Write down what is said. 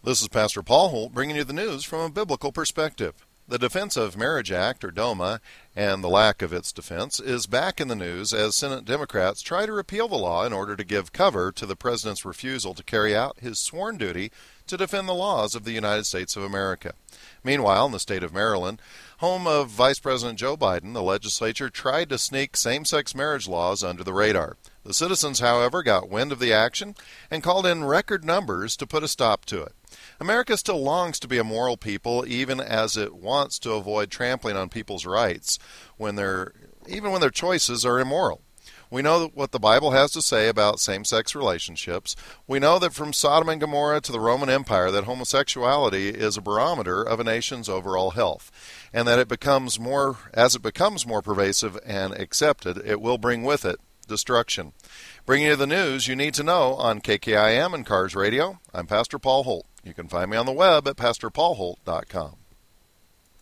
This is Pastor Paul Holt bringing you the news from a biblical perspective. The Defense of Marriage Act, or DOMA, and the lack of its defense is back in the news as Senate Democrats try to repeal the law in order to give cover to the president's refusal to carry out his sworn duty to defend the laws of the United States of America. Meanwhile, in the state of Maryland, home of Vice President Joe Biden, the legislature tried to sneak same-sex marriage laws under the radar. The citizens, however, got wind of the action and called in record numbers to put a stop to it. America still longs to be a moral people, even as it wants to avoid trampling on people's rights even when their choices are immoral. We know what the Bible has to say about same-sex relationships. We know that from Sodom and Gomorrah to the Roman Empire that homosexuality is a barometer of a nation's overall health, and that as it becomes more pervasive and accepted, it will bring with it destruction. Bringing you the news you need to know on KKIM and Cars Radio, I'm Pastor Paul Holt. You can find me on the web at pastorpaulholt.com.